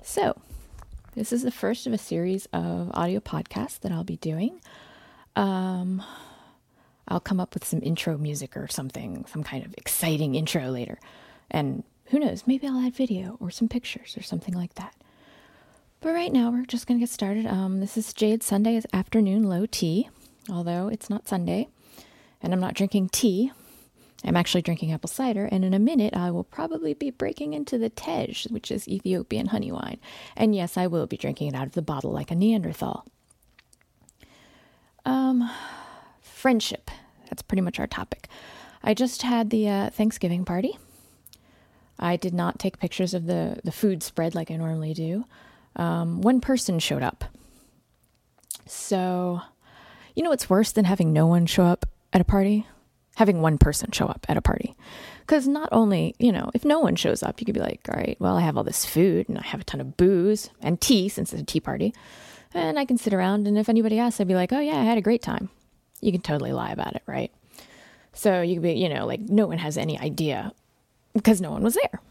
So, this is the first of a series of audio podcasts that I'll be doing. I'll come up with some intro music or something, some kind of exciting intro later. And who knows, maybe I'll add video or some pictures or something like that. But right now, we're just going to get started. This is Jade Sunday afternoon low tea, although it's not Sunday. And I'm not drinking tea. I'm actually drinking apple cider, and in a minute I will probably be breaking into the Tej, which is Ethiopian honey wine. And yes, I will be drinking it out of the bottle like a Neanderthal. Friendship. That's pretty much our topic. I just had the Thanksgiving party. I did not take pictures of the food spread like I normally do. One person showed up. So, you know what's worse than having no one show up at a party? Having one person show up at a party. Because not only, if no one shows up, you could be like, all right, well, I have all this food and I have a ton of booze and tea since it's a tea party. And I can sit around, and if anybody asks, I'd be like, oh yeah, I had a great time. You can totally lie about it, right? So you could be, like no one has any idea because no one was there.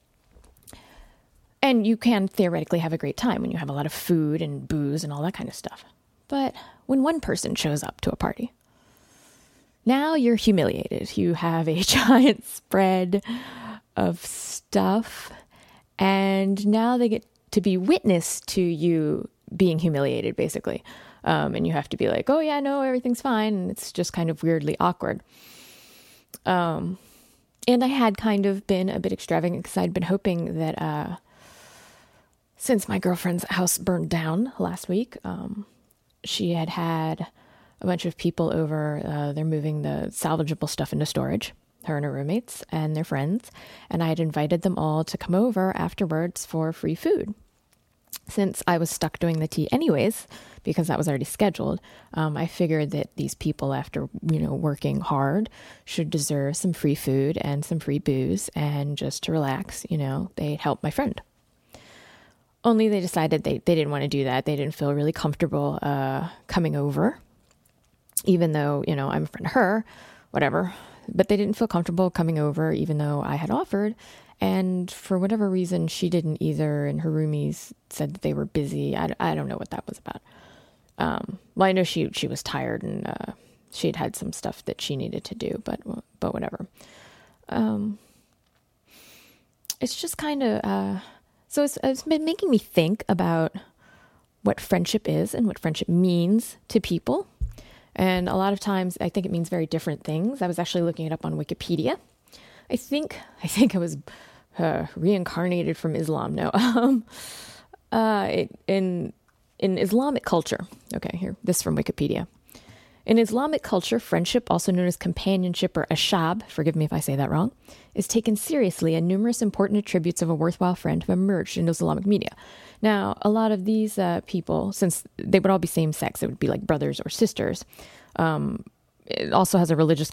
And you can theoretically have a great time when you have a lot of food and booze and all that kind of stuff. But when one person shows up to a party, now you're humiliated. You have a giant spread of stuff, and now they get to be witness to you being humiliated, basically. And you have to be like, oh yeah, no, everything's fine. And it's just kind of weirdly awkward. And I had kind of been a bit extravagant because I'd been hoping that since my girlfriend's house burned down last week, she had a bunch of people over. They're moving the salvageable stuff into storage, her and her roommates and their friends. And I had invited them all to come over afterwards for free food. Since I was stuck doing the tea anyways, because that was already scheduled, I figured that these people, after, working hard, should deserve some free food and some free booze, and just to relax, they'd help my friend. Only they decided they didn't want to do that. They didn't feel really comfortable coming over. Even though, I'm a friend of her, whatever. But they didn't feel comfortable coming over, even though I had offered. And for whatever reason, she didn't either. And her roomies said that they were busy. I don't know what that was about. Well, I know she was tired, and she had some stuff that she needed to do, but whatever. It's just kind of, so it's been making me think about what friendship is and what friendship means to people. And a lot of times I think it means very different things. I was actually looking it up on Wikipedia. I think I was reincarnated from Islam. No, in Islamic culture. Okay, here, this from Wikipedia. In Islamic culture, friendship, also known as companionship or ashab, forgive me if I say that wrong, is taken seriously, and numerous important attributes of a worthwhile friend have emerged in Islamic media. Now, a lot of these people, since they would all be same sex, it would be like brothers or sisters. It also has a religious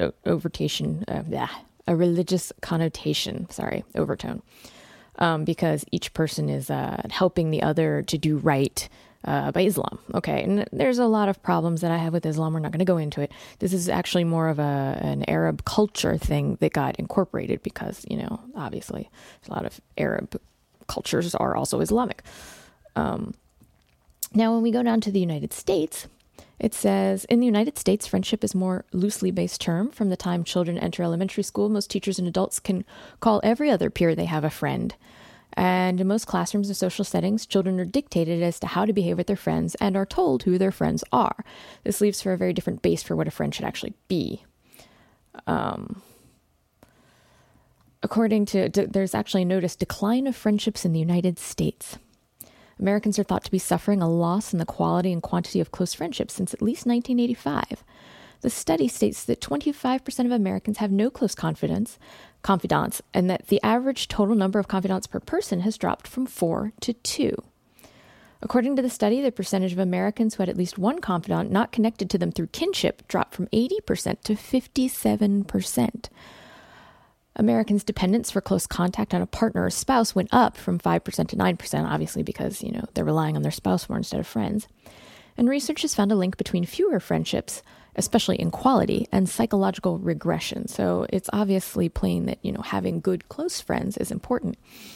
overtone, because each person is helping the other to do right by Islam. Okay, and there's a lot of problems that I have with Islam. We're not going to go into it. This is actually more of an Arab culture thing that got incorporated because, obviously a lot of Arab cultures are also Islamic. Now, when we go down to the United States, it says, in the United States, friendship is more loosely based term. From the time children enter elementary school, most teachers and adults can call every other peer they have a friend. And in most classrooms and social settings, children are dictated as to how to behave with their friends and are told who their friends are. This leaves for a very different base for what a friend should actually be. According to, there's actually a noticed decline of friendships in the United States. Americans are thought to be suffering a loss in the quality and quantity of close friendships since at least 1985. The study states that 25% of Americans have no close confidants, and that the average total number of confidants per person has dropped from 4 to 2. According to the study, the percentage of Americans who had at least one confidant not connected to them through kinship dropped from 80% to 57%. Americans' dependence for close contact on a partner or spouse went up from 5% to 9%, obviously because, they're relying on their spouse more instead of friends. And research has found a link between fewer friendships, especially in quality, and psychological regression. So it's obviously plain that, having good close friends is important.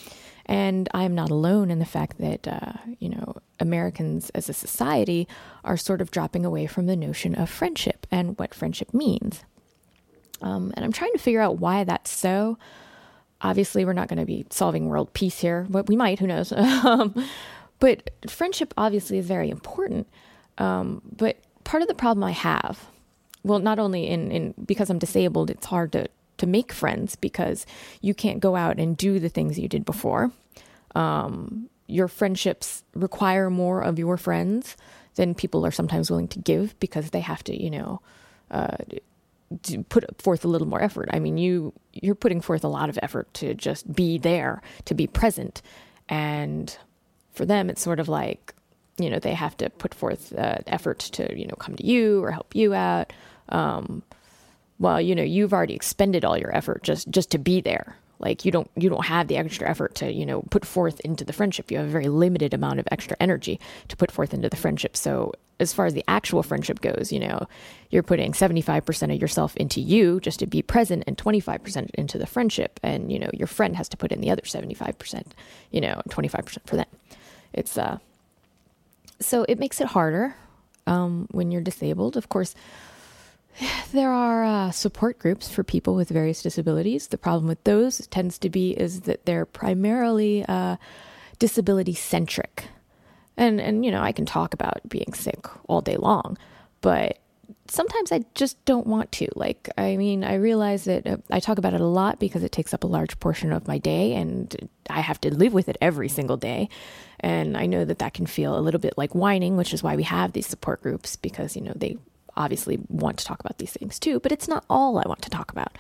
And I'm not alone in the fact that, Americans as a society are sort of dropping away from the notion of friendship and what friendship means. And I'm trying to figure out why that's so. Obviously, we're not going to be solving world peace here, but we might, who knows? But friendship obviously is very important. But part of the problem I have, well, not only in because I'm disabled, it's hard to make friends because you can't go out and do the things you did before. Your friendships require more of your friends than people are sometimes willing to give because they have to, to put forth a little more effort. I mean, you're putting forth a lot of effort to just be there, to be present. And for them, it's sort of like, they have to put forth effort to, come to you or help you out. Well, you've already expended all your effort just to be there. Like you don't have the extra effort to, put forth into the friendship. You have a very limited amount of extra energy to put forth into the friendship. So as far as the actual friendship goes, you're putting 75% of yourself into you just to be present and 25% into the friendship. And, your friend has to put in the other 75%, and 25% for them. It's, so it makes it harder, when you're disabled. Of course, there are support groups for people with various disabilities. The problem with those tends to be is that they're primarily disability centric. And I can talk about being sick all day long, but sometimes I just don't want to. I realize that I talk about it a lot because it takes up a large portion of my day and I have to live with it every single day. And I know that can feel a little bit like whining, which is why we have these support groups because, they obviously want to talk about these things too, but it's not all I want to talk about.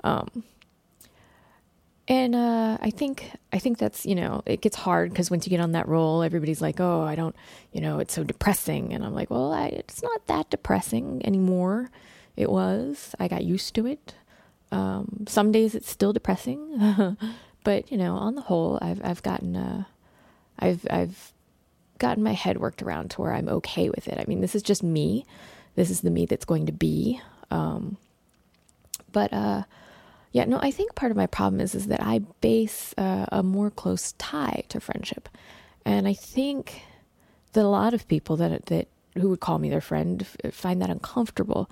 I think that's, it gets hard because once you get on that roll, everybody's like, oh, I don't, it's so depressing. And I'm like, well, it's not that depressing anymore. It was, I got used to it. Some days it's still depressing, but on the whole, I've gotten my head worked around to where I'm okay with it. I mean, this is just me. This is the me that's going to be. Yeah, no, I think part of my problem is that I base a more close tie to friendship. And I think that a lot of people that who would call me their friend find that uncomfortable.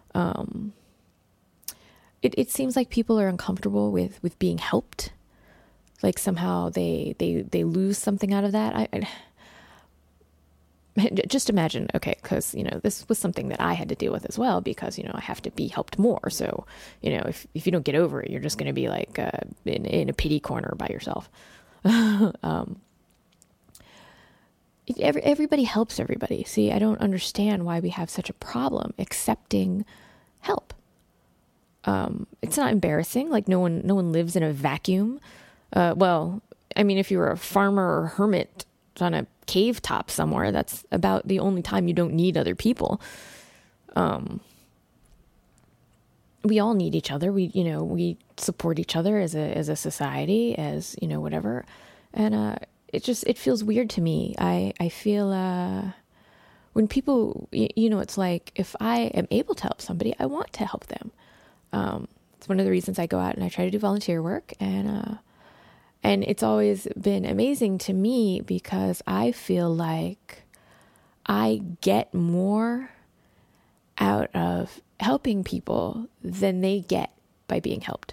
It seems like people are uncomfortable with being helped. Like somehow they lose something out of that. Just imagine, okay, because, this was something that I had to deal with as well because, I have to be helped more. So, if you don't get over it, you're just going to be like in a pity corner by yourself. Everybody helps everybody. See, I don't understand why we have such a problem accepting help. It's not embarrassing. Like no one lives in a vacuum. Well, I mean, if you were a farmer or hermit on a cave top somewhere, that's about the only time you don't need other people. We all need each other. We support each other as a society, as, whatever. And, it feels weird to me. I feel, when people, it's like, if I am able to help somebody, I want to help them. It's one of the reasons I go out and I try to do volunteer work, and it's always been amazing to me because I feel like I get more out of helping people than they get by being helped.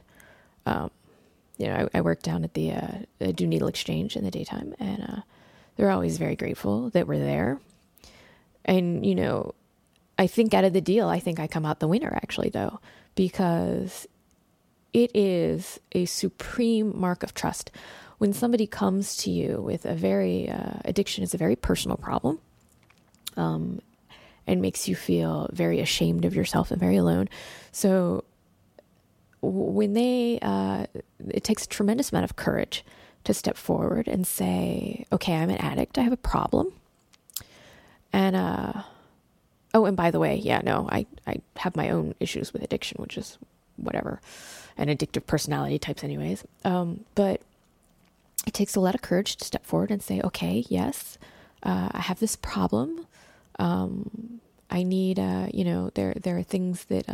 I work down at the Do Needle Exchange in the daytime, and they're always very grateful that we're there. And, I think out of the deal, I think I come out the winner actually, though, because it is a supreme mark of trust when somebody comes to you with a very, addiction is a very personal problem, and makes you feel very ashamed of yourself and very alone. So when it takes a tremendous amount of courage to step forward and say, okay, I'm an addict. I have a problem. And, and by the way, yeah, no, I have my own issues with addiction, which is whatever, and addictive personality types anyways. But it takes a lot of courage to step forward and say, okay, yes, I have this problem. I need, there are things that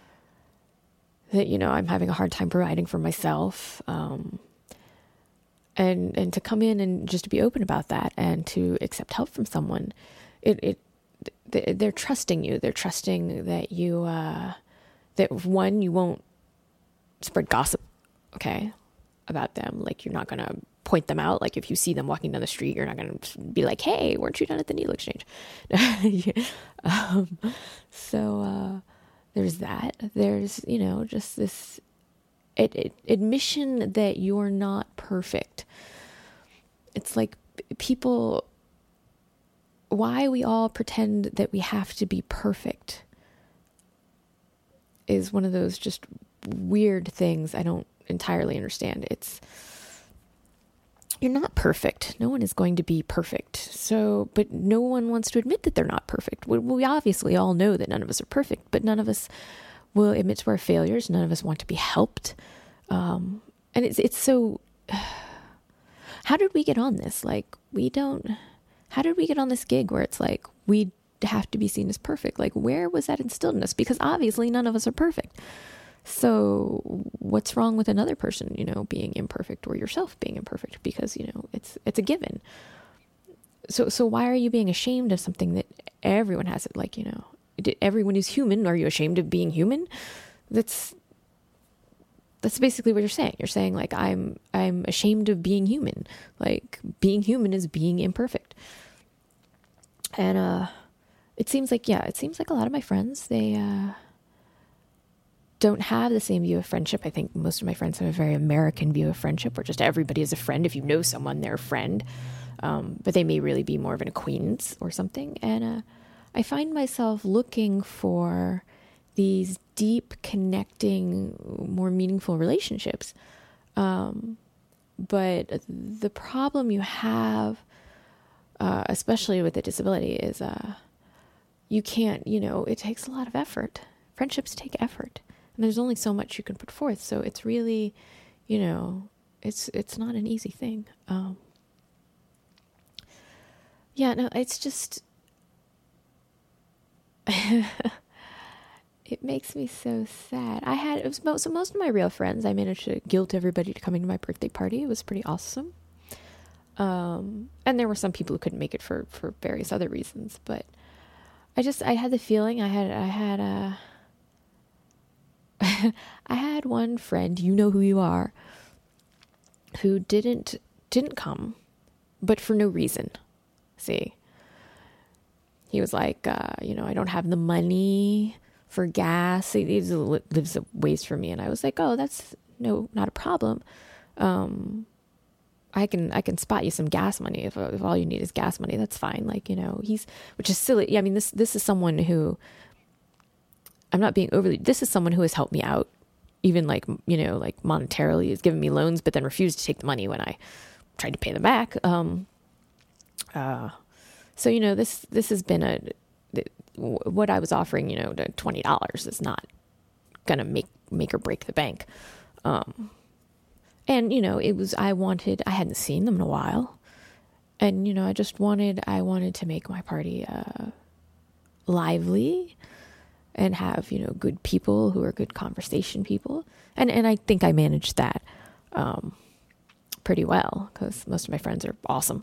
I'm having a hard time providing for myself. and to come in and just to be open about that and to accept help from someone, they're trusting you. They're trusting that you, that one, you won't spread gossip, okay, about them. Like, you're not going to point them out. Like, if you see them walking down the street, you're not going to be like, hey, weren't you done at the needle exchange? So there's that. There's, just this admission that you're not perfect. It's like people, why we all pretend that we have to be perfect is one of those just weird things I don't entirely understand. You're not perfect. No one is going to be perfect. So, but no one wants to admit that they're not perfect. We obviously all know that none of us are perfect, but none of us will admit to our failures. None of us want to be helped. And it's so, how did we get on this? Like, how did we get on this gig where it's like, we have to be seen as perfect? Like, where was that instilled in us? Because obviously none of us are perfect. So what's wrong with another person, being imperfect, or yourself being imperfect? Because, it's a given. So why are you being ashamed of something that everyone has it? Like, everyone is human. Are you ashamed of being human? That's basically what you're saying. You're saying, like, I'm ashamed of being human. Like, being human is being imperfect. And, it seems like a lot of my friends, they, don't have the same view of friendship. I think most of my friends have a very American view of friendship, where just everybody is a friend. If you know someone, they're a friend. But they may really be more of an acquaintance or something. And I find myself looking for these deep, connecting, more meaningful relationships. But the problem you have, especially with a disability, is you can't, it takes a lot of effort. Friendships take effort. And there's only so much you can put forth. So it's really, it's not an easy thing. It's just, it makes me so sad. So most of my real friends, I managed to guilt everybody to coming to my birthday party. It was pretty awesome. And there were some people who couldn't make it for various other reasons, but I had the feeling I had one friend, you know who you are, who didn't come, but for no reason. See, he was like, I don't have the money for gas. He lives a ways from me. And I was like, oh, that's not a problem. I can spot you some gas money. If all you need is gas money, that's fine. Like, which is silly. Yeah, I mean, this is someone who, I'm not being overly, this is someone who has helped me out, even like monetarily, has given me loans, but then refused to take the money when I tried to pay them back. So, this has been what I was offering, the $20 is not going to make or break the bank. And, I hadn't seen them in a while, and, I wanted to make my party, lively, and have, good people who are good conversation people. And I think I managed that, pretty well, because most of my friends are awesome.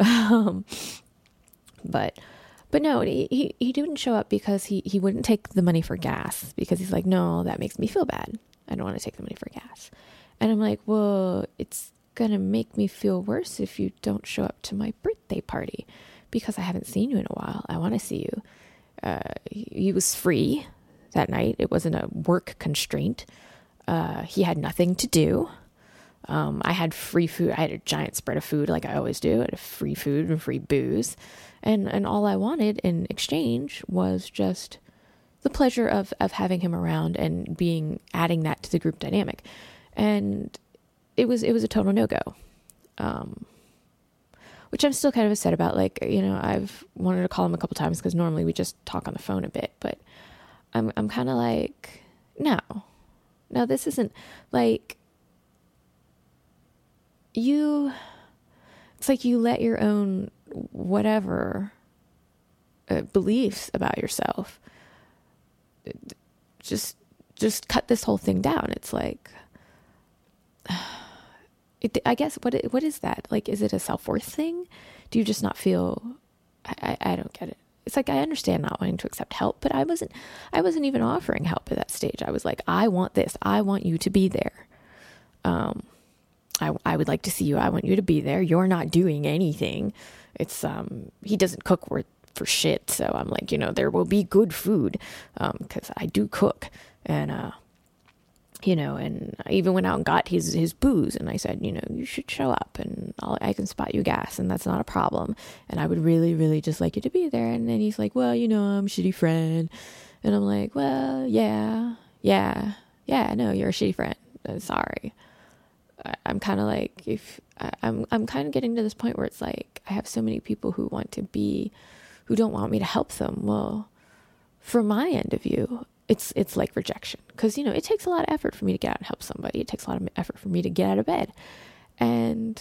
But no, he didn't show up because he wouldn't take the money for gas, because he's like, no, that makes me feel bad. I don't want to take the money for gas. And I'm like, well, it's going to make me feel worse if you don't show up to my birthday party, because I haven't seen you in a while. I want to see you. He was free that night. It wasn't a work constraint. He had nothing to do. I had free food. I had a giant spread of food, like I always do. I had free food and free booze. And all I wanted in exchange was just the pleasure of having him around and adding that to the group dynamic. And it was a total no-go. Which I'm still kind of upset about. Like, I've wanted to call him a couple times, because normally we just talk on the phone a bit, but I'm kind of like, no, this isn't like it's like you let your own whatever beliefs about yourself just cut this whole thing down. It's like, I guess, what is that? Like, is it a self-worth thing? Do you just not feel, I don't get it. It's like, I understand not wanting to accept help, but I wasn't even offering help at that stage. I was like, I want this. I want you to be there. I would like to see you. I want you to be there. You're not doing anything. It's, he doesn't cook for shit. So I'm like, there will be good food, cause I do cook. And, and I even went out and got his booze, and I said, you should show up, and I can spot you gas, and that's not a problem. And I would really, really just like you to be there. And then he's like, well, I'm a shitty friend. And I'm like, well, yeah, no, you're a shitty friend. I'm sorry. I'm kind of like, I'm kind of getting to this point where it's like, I have so many people who don't want me to help them. Well, from my end of view, it's like rejection, because it takes a lot of effort for me to get out and help somebody. It takes a lot of effort for me to get out of bed, and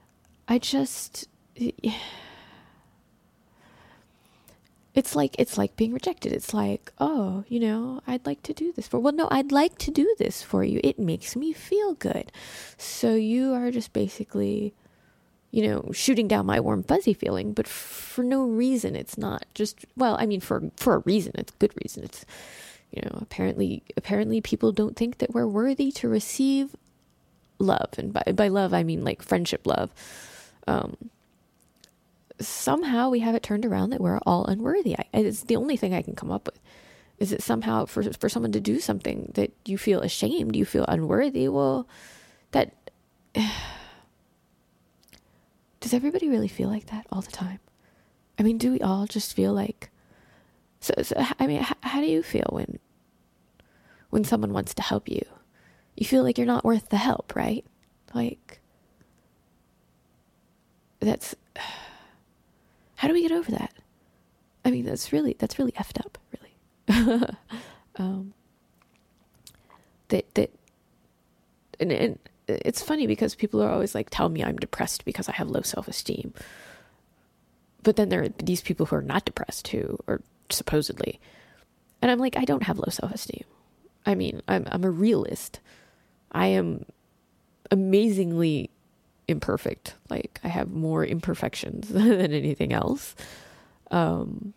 it's like being rejected. It's like, oh, I'd like to do this I'd like to do this for you. It makes me feel good. So you are just basically, shooting down my warm fuzzy feeling, but for no reason. It's not just, for a reason. It's a good reason. It's, apparently people don't think that we're worthy to receive love. And by love, I mean like friendship love. Somehow we have it turned around that we're all unworthy. It's the only thing I can come up with. Is it somehow for someone to do something that you feel ashamed, you feel unworthy? Well, that, does everybody really feel like that all the time? I mean, do we all just feel like, how do you feel when someone wants to help you? You feel like you're not worth the help, right? Like, that's, how do we get over that? I mean, that's really effed up, really. And it's funny because people are always like, tell me I'm depressed because I have low self-esteem. But then there are these people who are not depressed, who are supposedly, and I'm like, I don't have low self-esteem. I mean, I'm a realist. I am amazingly imperfect. Like, I have more imperfections than anything else. And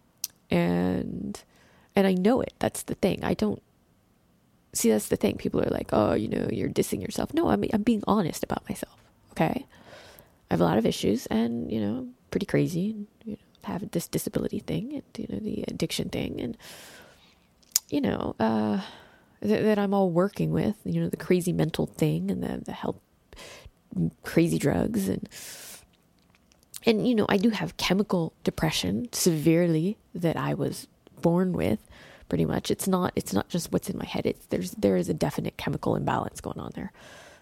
I know it. That's the thing. That's the thing. People are like, oh, you're dissing yourself. No, I'm being honest about myself. Okay. I have a lot of issues, and, pretty crazy, and, have this disability thing, and, the addiction thing, and, that I'm all working with, the crazy mental thing, and the health, crazy drugs, and I do have chemical depression severely that I was born with. Pretty much, it's not just what's in my head. There is a definite chemical imbalance going on there,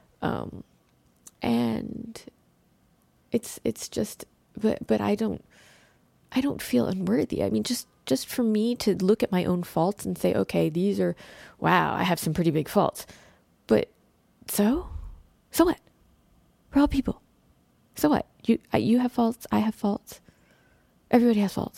and it's just, but I don't feel unworthy. I mean, just for me to look at my own faults and say, okay, wow, I have some pretty big faults, but so what? We're all people. So what? You have faults. I have faults. Everybody has faults.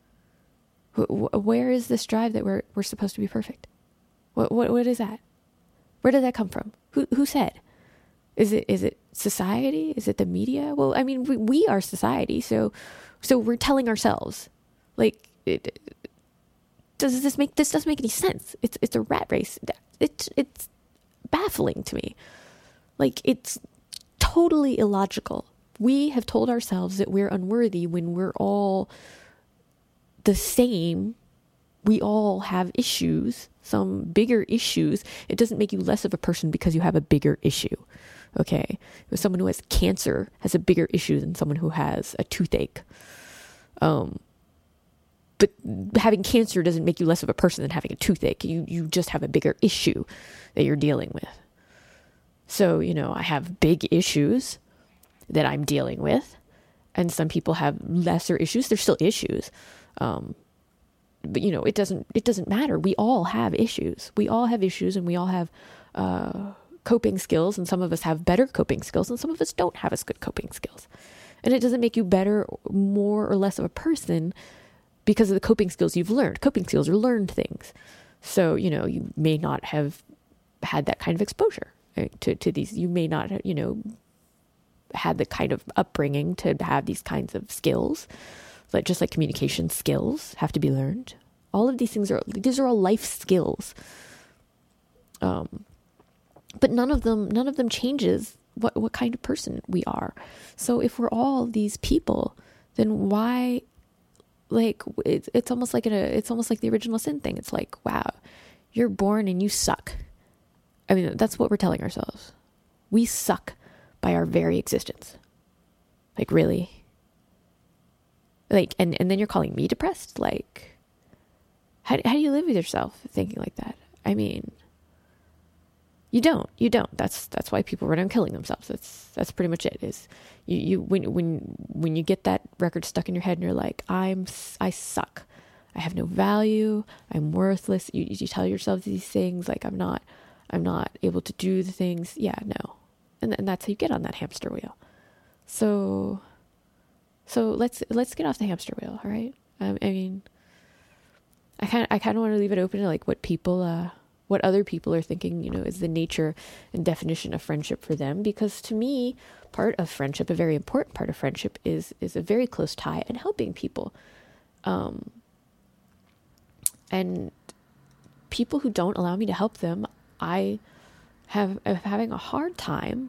Where is this drive that we're supposed to be perfect? What is that? Where did that come from? Who said? Is it society? Is it the media? Well, I mean, we are society, so we're telling ourselves, like, this doesn't make any sense. It's a rat race. It's baffling to me. Like, it's totally illogical. We have told ourselves that we're unworthy when we're all the same. We all have issues, some bigger issues. It doesn't make you less of a person because you have a bigger issue. Okay. Someone who has cancer has a bigger issue than someone who has a toothache. But having cancer doesn't make you less of a person than having a toothache. You just have a bigger issue that you're dealing with. So, I have big issues that I'm dealing with, and some people have lesser issues. There's still issues. But it doesn't matter. We all have issues. We all have issues, and we all have, coping skills, and some of us have better coping skills, and some of us don't have as good coping skills. And it doesn't make you better, more or less of a person because of the coping skills you've learned. Coping skills are learned things. So, you may not have had that kind of exposure, right, to these. You may not, had the kind of upbringing to have these kinds of skills, like just like communication skills have to be learned. All of these are all life skills. But none of them changes what kind of person we are. So if we're all these people, then why, like, it's almost like the original sin thing. It's like, wow, you're born and you suck. I mean, that's what we're telling ourselves. We suck by our very existence. Like, really? Like, and then you're calling me depressed? Like, how do you live with yourself thinking like that? I mean, you don't. That's why people run around killing themselves. That's pretty much it. Is when you get that record stuck in your head and you're like, I suck. I have no value. I'm worthless. You tell yourself these things like I'm not able to do the things. Yeah, no. And that's how you get on that hamster wheel. So let's get off the hamster wheel, all right? I mean, I kind of want to leave it open to like what other people are thinking, is the nature and definition of friendship for them. Because to me, part of friendship, a very important part of friendship is a very close tie and helping people. And people who don't allow me to help them, I'm having a hard time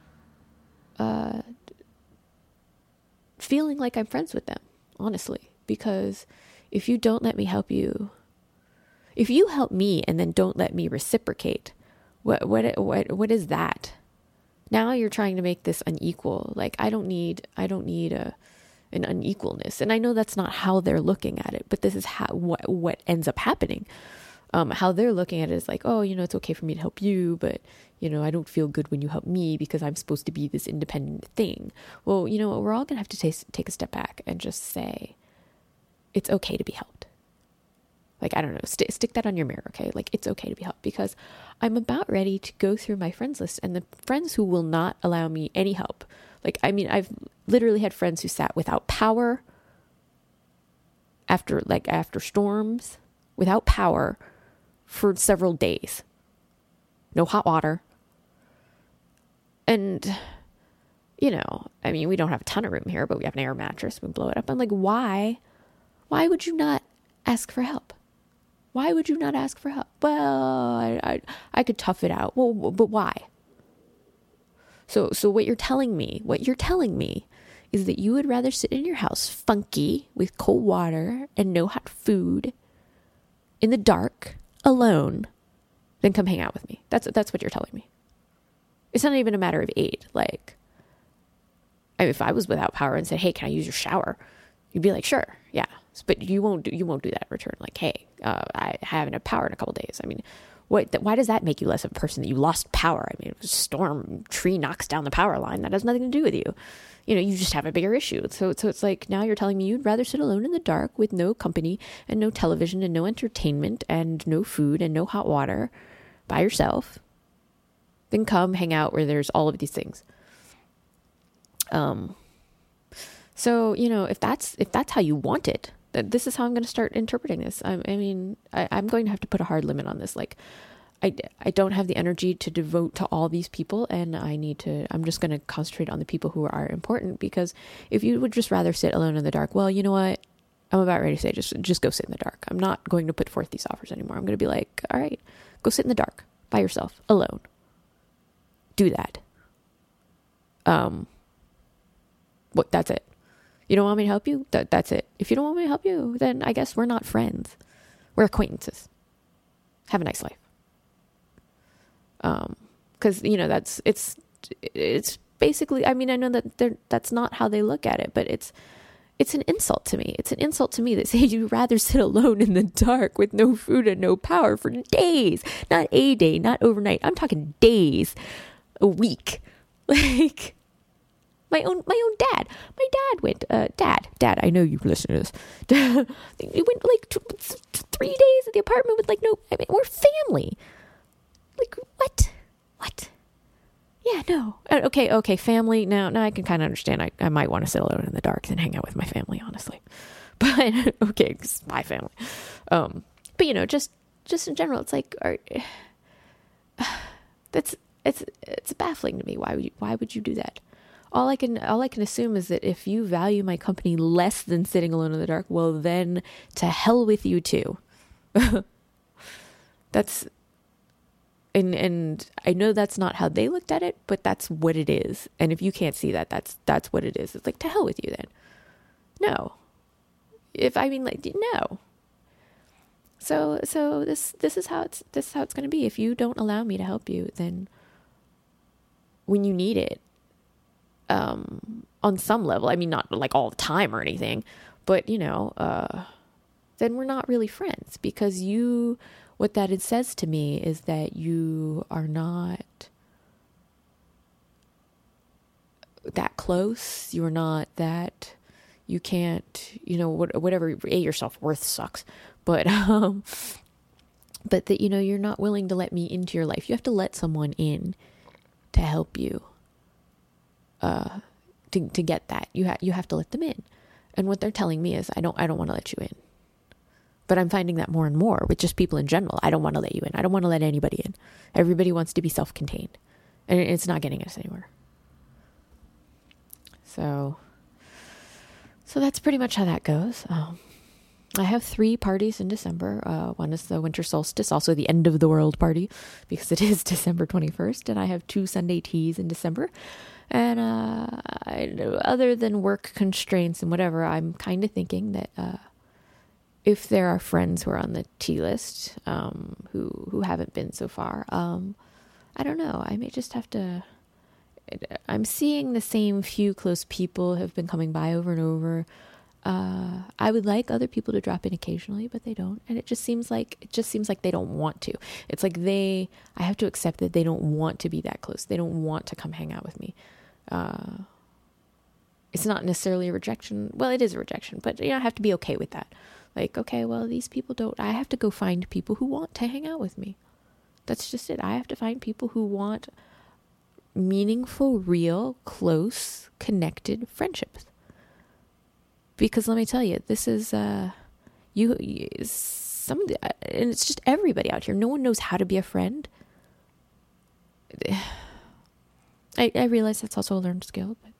feeling like I'm friends with them, honestly. Because if you don't let me help you, if you help me and then don't let me reciprocate, what is that? Now you're trying to make this unequal. Like, I don't need an unequalness. And I know that's not how they're looking at it, but this is what ends up happening. How they're looking at it is like, oh, it's okay for me to help you, but I don't feel good when you help me because I'm supposed to be this independent thing. Well, we're all gonna have to take a step back and just say, it's okay to be helped. Like, I don't know, stick that on your mirror, okay? Like, it's okay to be helped, because I'm about ready to go through my friends list and the friends who will not allow me any help. Like, I mean, I've literally had friends who sat without power after storms, without power for several days. No hot water. And, I mean, we don't have a ton of room here, but we have an air mattress. We blow it up. I'm like, why would you not ask for help? Why would you not ask for help? Well, I could tough it out. Well, but why? So what you're telling me is that you would rather sit in your house funky with cold water and no hot food in the dark alone than come hang out with me. That's what you're telling me. It's not even a matter of aid. Like, I mean, if I was without power and said, hey, can I use your shower? You'd be like, sure, yeah. But you won't do that in return. Like, hey, I haven't had power in a couple days. I mean, why does that make you less of a person that you lost power? I mean, if a storm tree knocks down the power line, that has nothing to do with you. You just have a bigger issue. So it's like, now you're telling me you'd rather sit alone in the dark with no company and no television and no entertainment and no food and no hot water by yourself than come hang out where there's all of these things. So, if that's how you want it, this is how I'm going to start interpreting this. I'm going to have to put a hard limit on this. Like, I don't have the energy to devote to all these people, and I'm just going to concentrate on the people who are important, because if you would just rather sit alone in the dark, well, you know what? I'm about ready to say, just go sit in the dark. I'm not going to put forth these offers anymore. I'm going to be like, all right, go sit in the dark by yourself, alone. Do that. That's it. You don't want me to help you? That's it. If you don't want me to help you, then I guess we're not friends. We're acquaintances. Have a nice life. Because, it's basically, I mean, I know that that's not how they look at it, but it's an insult to me. It's an insult to me that says you'd rather sit alone in the dark with no food and no power for days. Not a day, not overnight. I'm talking days, a week. Like, my own dad. My dad went, Dad, I know you listen to this. He went like 3 days at the apartment with we're family. Like, what? Yeah, no. Okay, family. Now I can kind of understand. I might want to sit alone in the dark and hang out with my family, honestly. But, okay, it's my family. But, just in general, it's like, it's baffling to me. Why would you do that? all I can assume is that if you value my company less than sitting alone in the dark, well then to hell with you too. That's and I know that's not how they looked at it, but that's what it is. And if you can't see that, that's what it is. It's like, to hell with you then. No. No. So this is how it's going to be. If you don't allow me to help you, then when you need it, on some level, I mean, not like all the time or anything, but then we're not really friends, because what that it says to me is that you are not that close. You're not that, you can't, whatever, your self-worth sucks, but that, you're not willing to let me into your life. You have to let someone in to help you, to get that. You have to let them in. And what they're telling me is, I don't want to let you in. But I'm finding that more and more with just people in general. I don't want to let you in. I don't want to let anybody in. Everybody wants to be self-contained, and it's not getting us anywhere. So that's pretty much how that goes. I have 3 parties in December. One is the winter solstice, also the end of the world party, because it is December 21st. And I have 2 Sunday teas in December. And other than work constraints and whatever, I'm kind of thinking that if there are friends who are on the tea list, who haven't been so far, I don't know. I may just have to. I'm seeing the same few close people have been coming by over and over. I would like other people to drop in occasionally, but they don't. And it just seems like they don't want to. It's like I have to accept that they don't want to be that close. They don't want to come hang out with me. It's not necessarily a rejection. Well, it is a rejection, but I have to be okay with that. Like, okay, well, these people don't, I have to go find people who want to hang out with me. That's just it. I have to find people who want meaningful, real, close, connected friendships. Because let me tell you, this is, and it's just everybody out here. No one knows how to be a friend. I realize that's also a learned skill, but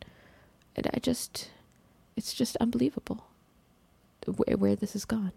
it's just unbelievable where this has gone.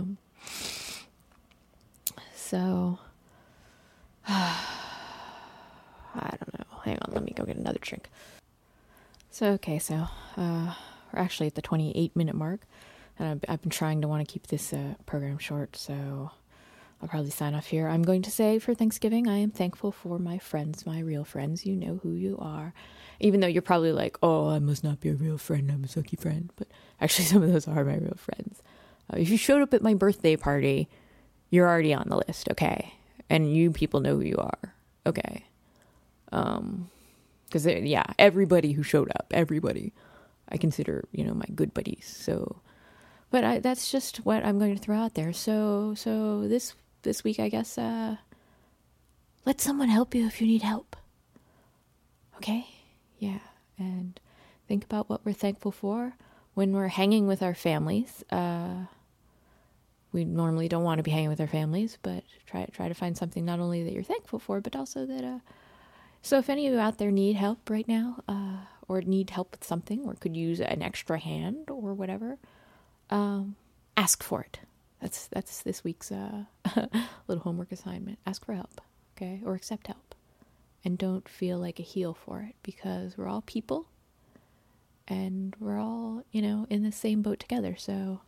So I don't know. Hang on, let me go get another drink. So we're actually at the 28-minute mark, and I've been trying to want to keep this program short, so I'll probably sign off here. I'm going to say, for Thanksgiving, I am thankful for my friends, my real friends. You know who you are. Even though you're probably like, oh, I must not be a real friend, I'm a sucky friend. But actually, some of those are my real friends. If you showed up at my birthday party, you're already on the list, okay? And you people know who you are, okay? Because, everybody who showed up, everybody, I consider, my good buddies. So, but that's just what I'm going to throw out there. So this week, I guess, let someone help you if you need help. Okay? Yeah. And think about what we're thankful for when we're hanging with our families. We normally don't want to be hanging with our families, but try to find something not only that you're thankful for, but also that, so if any of you out there need help right now, or need help with something, or could use an extra hand or whatever, ask for it. That's this week's little homework assignment. Ask for help, okay? Or accept help. And don't feel like a heel for it, because we're all people and we're all, in the same boat together. So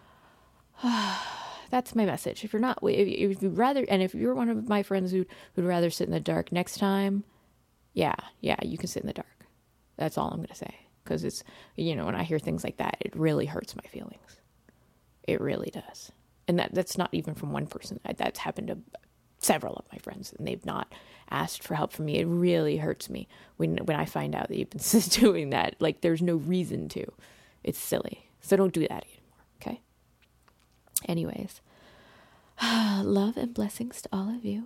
that's my message. If you'd rather, and if you're one of my friends who'd rather sit in the dark next time, yeah, you can sit in the dark. That's all I'm going to say. Because it's, when I hear things like that, it really hurts my feelings. It really does. And that's not even from one person. That's happened to several of my friends, and they've not asked for help from me. It really hurts me when I find out that you've been doing that. Like, there's no reason to. It's silly. So don't do that anymore, okay? Anyways, love and blessings to all of you.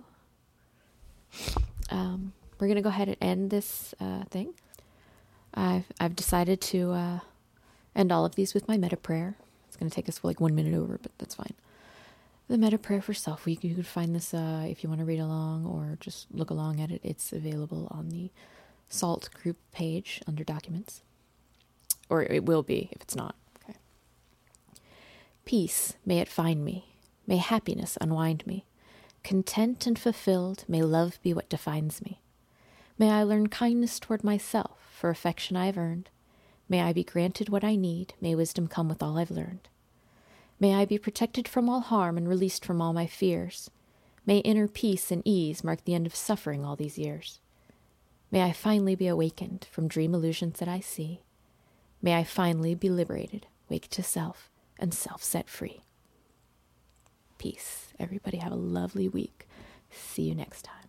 We're going to go ahead and end this thing. I've decided to end all of these with my meta prayer. It's going to take us like 1 minute over, but that's fine. The meta prayer for self week. You can find this if you want to read along or just look along at it. It's available on the SALT group page under documents. Or it will be if it's not. Okay. Peace, may it find me. May happiness unwind me. Content and fulfilled, may love be what defines me. May I learn kindness toward myself, for affection I have earned. May I be granted what I need, may wisdom come with all I've learned. May I be protected from all harm and released from all my fears. May inner peace and ease mark the end of suffering all these years. May I finally be awakened from dream illusions that I see. May I finally be liberated, wake to self, and self set free. Peace. Everybody have a lovely week. See you next time.